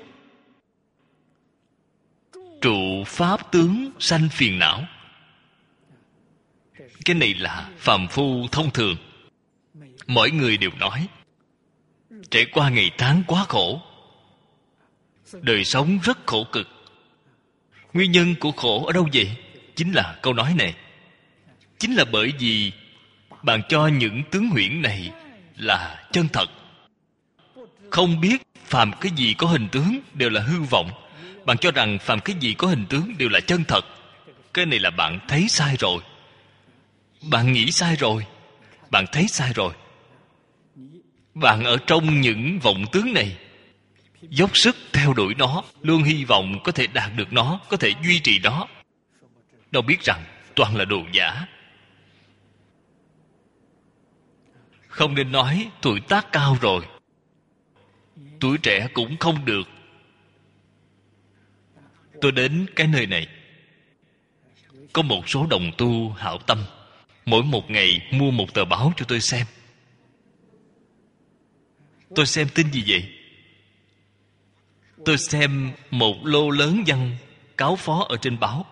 trụ pháp tướng sanh phiền não. Cái này là phàm phu thông thường. Mỗi người đều nói trải qua ngày tháng quá khổ, đời sống rất khổ cực. Nguyên nhân của khổ ở đâu vậy? Chính là câu nói này. Chính là bởi vì bạn cho những tướng huyễn này là chân thật. Không biết phàm cái gì có hình tướng đều là hư vọng. Bạn cho rằng phàm cái gì có hình tướng đều là chân thật. Cái này là bạn thấy sai rồi. Bạn nghĩ sai rồi. Bạn thấy sai rồi. Bạn ở trong những vọng tướng này dốc sức theo đuổi nó, luôn hy vọng có thể đạt được nó, có thể duy trì nó. Đâu biết rằng toàn là đồ giả. Không nên nói tuổi tác cao rồi, tuổi trẻ cũng không được. Tôi đến cái nơi này, có một số đồng tu hảo tâm, mỗi một ngày mua một tờ báo cho tôi xem. Tôi xem tin gì vậy? Tôi xem một lô lớn văn cáo phó ở trên báo.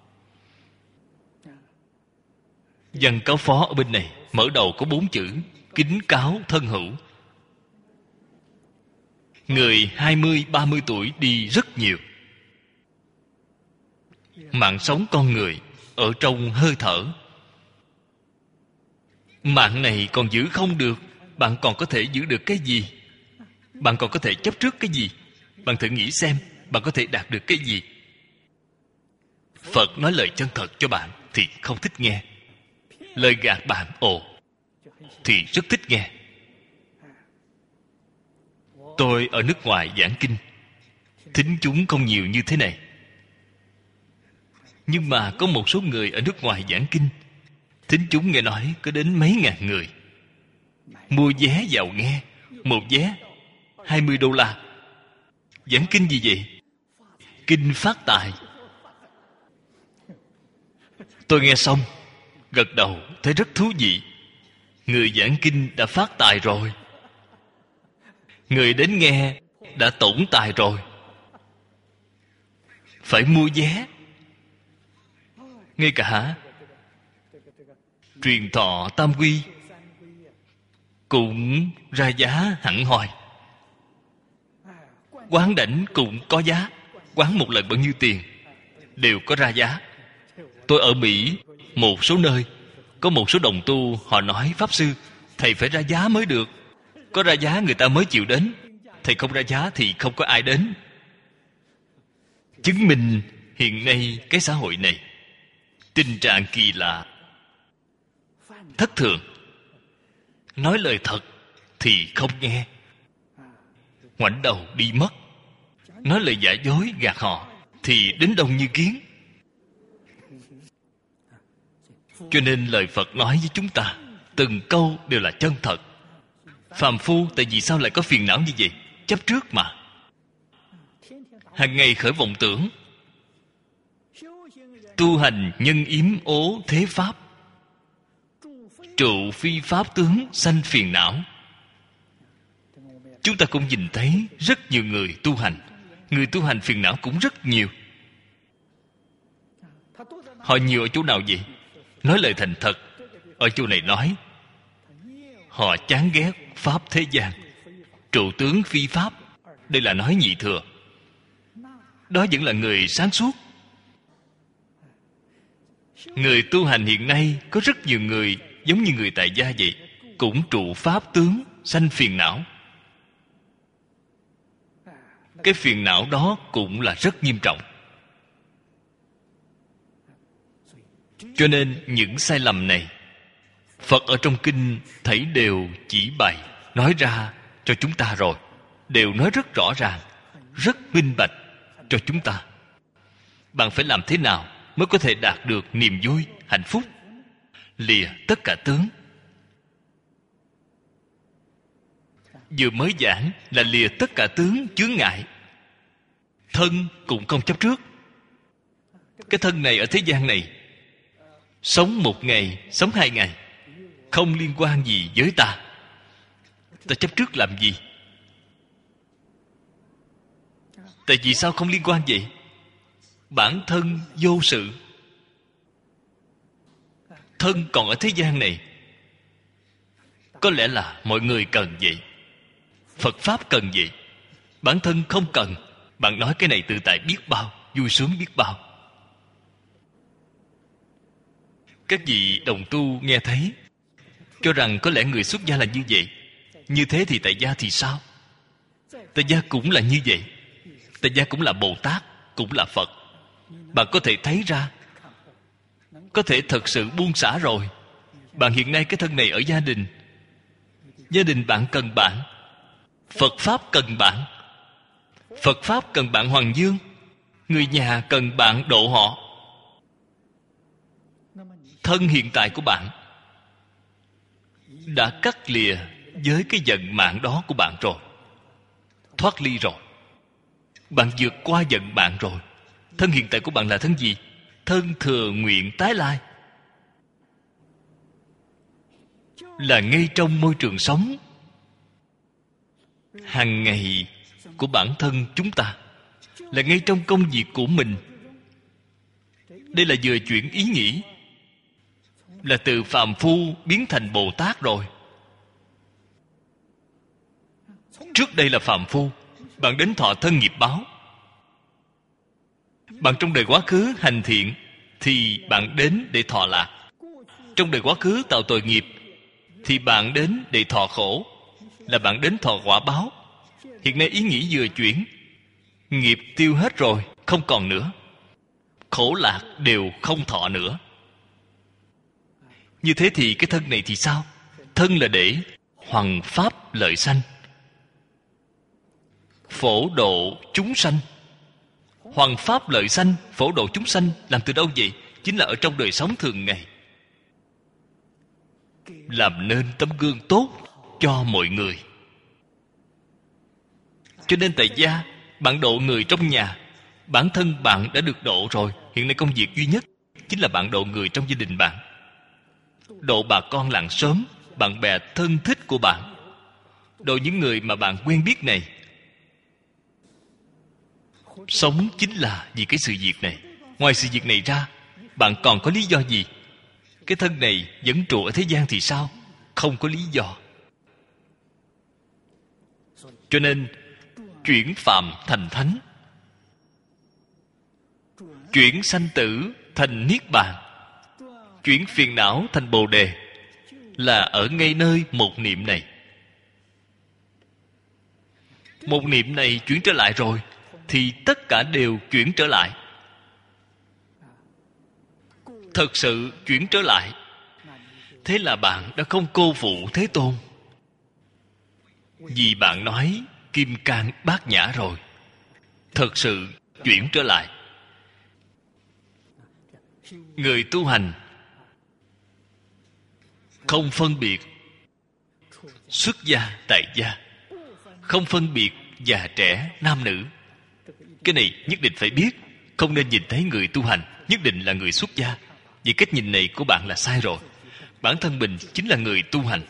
Văn cáo phó ở bên này mở đầu có bốn chữ: kính cáo thân hữu. Người hai mươi, ba mươi tuổi đi rất nhiều. Mạng sống con người ở trong hơi thở. Mạng này còn giữ không được, bạn còn có thể giữ được cái gì? Bạn còn có thể chấp trước cái gì? Bạn thử nghĩ xem, bạn có thể đạt được cái gì? Phật nói lời chân thật cho bạn thì không thích nghe. Lời gạt bạn, ồ, thì rất thích nghe. Tôi ở nước ngoài giảng kinh, thính chúng không nhiều như thế này. Nhưng mà có một số người ở nước ngoài giảng kinh, thính chúng nghe nói có đến mấy ngàn người. Mua vé vào nghe, một vé hai mươi đô la. Giảng kinh gì vậy? Kinh phát tài. Tôi nghe xong, gật đầu thấy rất thú vị. Người giảng kinh đã phát tài rồi, người đến nghe đã tổn tài rồi. Phải mua vé. Ngay cả truyền thọ tam quy cũng ra giá hẳn hoi. Quán đảnh cũng có giá. Quán một lần bao nhiêu tiền đều có ra giá. Tôi ở Mỹ, một số nơi có một số đồng tu họ nói: Pháp sư, thầy phải ra giá mới được. Có ra giá người ta mới chịu đến. Thầy không ra giá thì không có ai đến. Chứng minh hiện nay cái xã hội này tình trạng kỳ lạ, thất thường. Nói lời thật thì không nghe, ngoảnh đầu đi mất. Nói lời giả dối gạt họ thì đến đông như kiến. Cho nên lời Phật nói với chúng ta từng câu đều là chân thật. Phàm phu tại vì sao lại có phiền não như vậy? Chấp trước mà. Hàng ngày khởi vọng tưởng, tu hành nhân yếm ố thế pháp, trụ phi pháp tướng sanh phiền não. Chúng ta cũng nhìn thấy rất nhiều người tu hành. Người tu hành phiền não cũng rất nhiều. Họ nhiều ở chỗ nào vậy? Nói lời thành thật. Ở chỗ này nói họ chán ghét pháp thế gian, trụ tướng phi pháp. Đây là nói nhị thừa. Đó vẫn là người sáng suốt. Người tu hành hiện nay có rất nhiều người giống như người tại gia vậy, cũng trụ pháp tướng sanh phiền não. Cái phiền não đó cũng là rất nghiêm trọng. Cho nên những sai lầm này Phật ở trong kinh thấy đều chỉ bày, nói ra cho chúng ta rồi. Đều nói rất rõ ràng, rất minh bạch cho chúng ta. Bạn phải làm thế nào mới có thể đạt được niềm vui, hạnh phúc? Lìa tất cả tướng. Vừa mới giảng là lìa tất cả tướng chướng ngại. Thân cũng không chấp trước. Cái thân này ở thế gian này, sống một ngày, sống hai ngày, không liên quan gì với ta. Ta chấp trước làm gì? Tại vì sao không liên quan vậy? Bản thân vô sự. thân còn ở thế gian này. Có lẽ là mọi người cần vậy, Phật Pháp cần vậy. Bản thân không cần. Bạn nói cái này tự tại biết bao, vui sướng biết bao. Các vị đồng tu nghe thấy, cho rằng có lẽ người xuất gia là như vậy. Như thế thì tại gia thì sao? Tại gia cũng là như vậy. Tại gia cũng là Bồ Tát, cũng là Phật. Bạn có thể thấy ra, có thể thật sự buông xả rồi. Bạn hiện nay cái thân này ở gia đình, gia đình bạn cần bạn, Phật Pháp cần bạn, Phật Pháp cần bạn hoàng dương, người nhà cần bạn độ họ. Thân hiện tại của bạn đã cắt lìa với cái vận mạng đó của bạn rồi, thoát ly rồi. Bạn vượt qua vận mạng rồi. Thân hiện tại của bạn là thân gì? Thân thừa nguyện tái lai, là ngay trong môi trường sống hàng ngày của bản thân chúng ta, là ngay trong công việc của mình. Đây là vừa chuyển ý nghĩ, là từ phàm phu biến thành Bồ Tát rồi. Trước đây là phàm phu, bạn đến thọ thân nghiệp báo. Bạn trong đời quá khứ hành thiện thì bạn đến để thọ lạc. Trong đời quá khứ tạo tội nghiệp thì bạn đến để thọ khổ, là bạn đến thọ quả báo. Hiện nay ý nghĩ vừa chuyển, nghiệp tiêu hết rồi, không còn nữa, khổ lạc đều không thọ nữa. Như thế thì cái thân này thì sao? Thân là để hoằng pháp lợi sanh, phổ độ chúng sanh. Hoằng pháp lợi sanh, phổ độ chúng sanh làm từ đâu vậy? Chính là ở trong đời sống thường ngày, làm nên tấm gương tốt cho mọi người. Cho nên tại gia, bạn độ người trong nhà, bản thân bạn đã được độ rồi. Hiện nay công việc duy nhất chính là bạn độ người trong gia đình bạn, độ bà con làng xóm, bạn bè thân thích của bạn, độ những người mà bạn quen biết này. Sống chính là vì cái sự việc này. Ngoài sự việc này ra, bạn còn có lý do gì? Cái thân này vẫn trụ ở thế gian thì sao? Không có lý do. Cho nên chuyển phàm thành thánh, chuyển sanh tử thành niết bàn, chuyển phiền não thành bồ đề, là ở ngay nơi một niệm này. Một niệm này chuyển trở lại rồi thì tất cả đều chuyển trở lại. Thật sự chuyển trở lại, thế là bạn đã không cô phụ Thế Tôn. Vì bạn nói kim cang bát nhã rồi, thật sự chuyển trở lại. Người tu hành không phân biệt xuất gia tại gia, không phân biệt già trẻ nam nữ. Cái này nhất định phải biết. Không nên nhìn thấy người tu hành nhất định là người xuất gia. Vì cách nhìn này của bạn là sai rồi. Bản thân mình chính là người tu hành.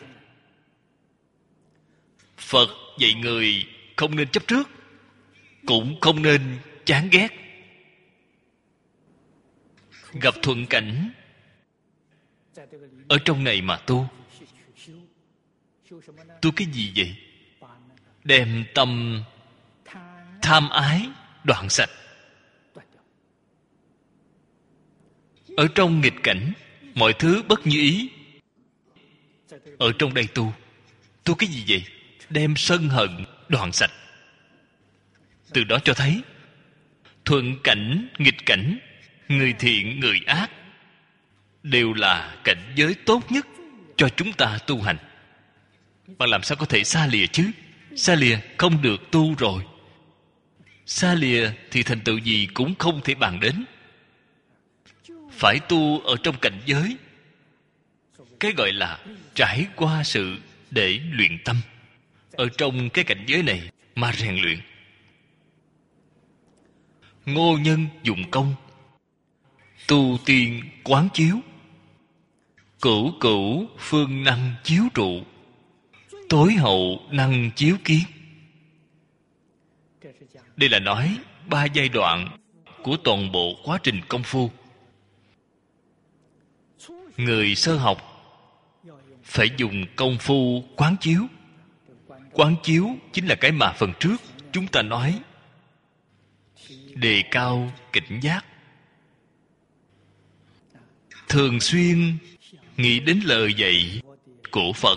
Phật dạy người không nên chấp trước, cũng không nên chán ghét. Gặp thuận cảnh ở trong này mà tu. Tu cái gì vậy? Đem tâm tham ái đoạn sạch. Ở trong nghịch cảnh, mọi thứ bất như ý, ở trong đây tu. Tu cái gì vậy? Đem sân hận đoạn sạch. Từ đó cho thấy thuận cảnh, nghịch cảnh, người thiện, người ác đều là cảnh giới tốt nhất cho chúng ta tu hành. Bạn làm sao có thể xa lìa chứ? Xa lìa không được tu rồi. Xa lìa thì thành tựu gì cũng không thể bàn đến. Phải tu ở trong cảnh giới, cái gọi là trải qua sự để luyện tâm. Ở trong cái cảnh giới này mà rèn luyện. Ngô nhân dụng công, tu tiên quán chiếu, cửu cửu phương năng chiếu trụ, tối hậu năng chiếu kiến. Đây là nói ba giai đoạn của toàn bộ quá trình công phu. Người sơ học phải dùng công phu quán chiếu. Quán chiếu chính là cái mà phần trước chúng ta nói, đề cao cảnh giác. Thường xuyên nghĩ đến lời dạy của Phật.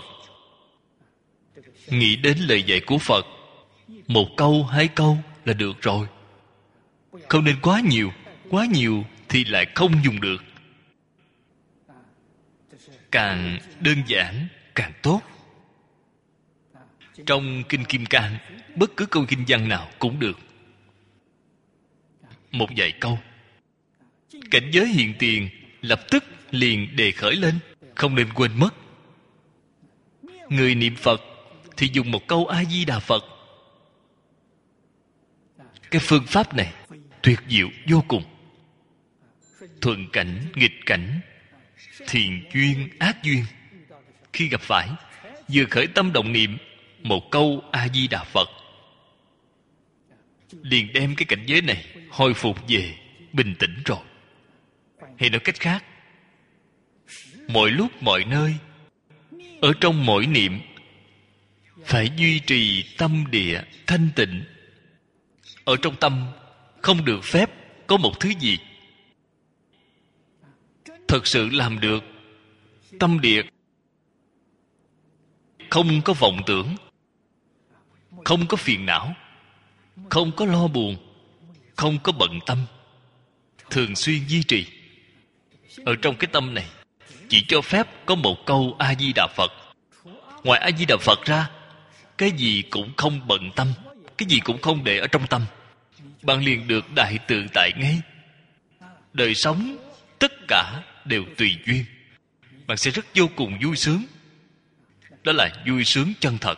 Nghĩ đến lời dạy của Phật một câu, hai câu là được rồi. Không nên quá nhiều. Quá nhiều thì lại không dùng được. Càng đơn giản càng tốt. Trong Kinh Kim Cang, bất cứ câu kinh văn nào cũng được. Một vài câu. Cảnh giới hiện tiền lập tức liền đề khởi lên, không nên quên mất. Người niệm Phật thì dùng một câu A-di-đà Phật. Cái phương pháp này tuyệt diệu vô cùng. Thuận cảnh, nghịch cảnh, thiện duyên, ác duyên, khi gặp phải, vừa khởi tâm động niệm một câu A-di-đà Phật, liền đem cái cảnh giới này hồi phục về bình tĩnh rồi. Hay nói cách khác, mọi lúc mọi nơi, ở trong mỗi niệm phải duy trì tâm địa thanh tịnh. Ở trong tâm không được phép có một thứ gì. Thật sự làm được tâm địa không có vọng tưởng, không có phiền não, không có lo buồn, không có bận tâm, thường xuyên duy trì. Ở trong cái tâm này chỉ cho phép có một câu A-di-đà Phật. Ngoài A-di-đà Phật ra, cái gì cũng không bận tâm, cái gì cũng không để ở trong tâm. Bạn liền được đại tự tại ngay. Đời sống tất cả đều tùy duyên. Bạn sẽ rất vô cùng vui sướng. Đó là vui sướng chân thật.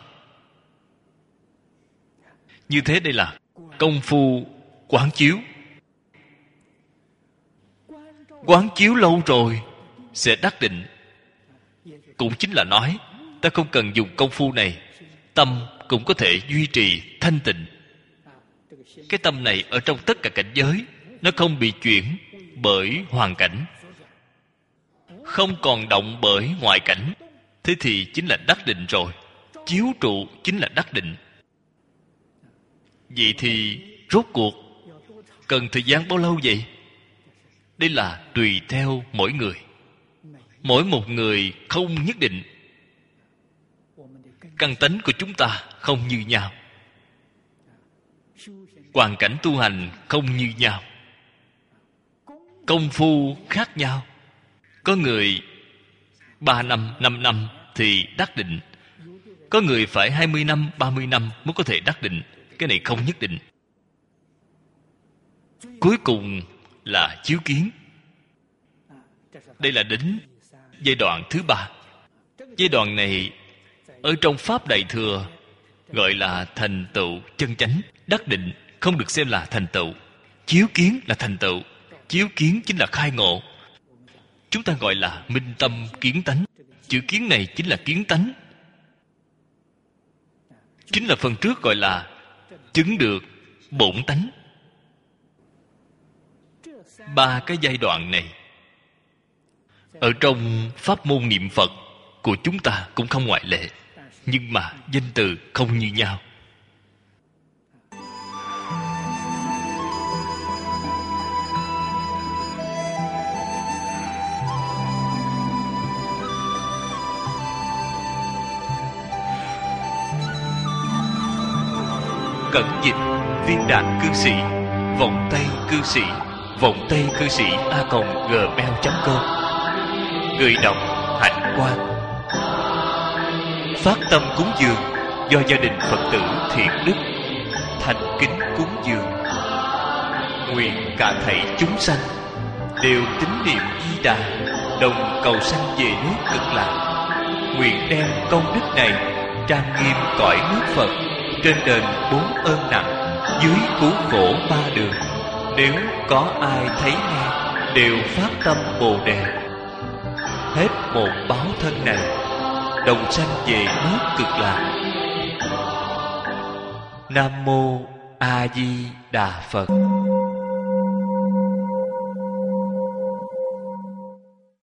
Như thế đây là công phu quán chiếu. Quán chiếu lâu rồi sẽ đắc định. Cũng chính là nói, ta không cần dùng công phu này, tâm cũng có thể duy trì thanh tịnh. Cái tâm này ở trong tất cả cảnh giới, nó không bị chuyển bởi hoàn cảnh, không còn động bởi ngoại cảnh. Thế thì chính là đắc định rồi. Chiếu trụ chính là đắc định. Vậy thì rốt cuộc cần thời gian bao lâu vậy? Đây là tùy theo mỗi người. Mỗi một người không nhất định. Căn tánh của chúng ta không như nhau. Hoàn cảnh tu hành không như nhau. Công phu khác nhau. Có người ba năm, năm năm thì đắc định. Có người phải hai mươi năm, ba mươi năm mới có thể đắc định. Cái này không nhất định. Cuối cùng là chiếu kiến. Đây là đến giai đoạn thứ ba. Giai đoạn này ở trong Pháp Đại Thừa gọi là thành tựu chân chánh. Đắc định không được xem là thành tựu. Chiếu kiến là thành tựu. Chiếu kiến chính là khai ngộ. Chúng ta gọi là minh tâm kiến tánh. Chữ kiến này chính là kiến tánh. Chính là phần trước gọi là chứng được bổn tánh. Ba cái giai đoạn này ở trong pháp môn niệm Phật của chúng ta cũng không ngoại lệ. Nhưng mà danh từ không như nhau. Cẩn dịch viên đạn cư sĩ, vọng tây cư sĩ, vọng tây cư sĩ a còng gmail chấm com. Người đọc Hạnh Quang. Phát tâm cúng dường do gia đình Phật tử thiện đức thành kính cúng dường. Nguyện cả thảy chúng sanh đều tín niệm Di Đà, đồng cầu sanh về nước Cực Lạc. Nguyện đem công đức này trang nghiêm cõi nước Phật, trên đền bốn ơn nặng, dưới cứu khổ ba đường. Nếu có ai thấy nghe đều phát tâm Bồ Đề, hết một báo thân này đồng sanh về nước Cực Lạc. Nam mô A Di Đà Phật.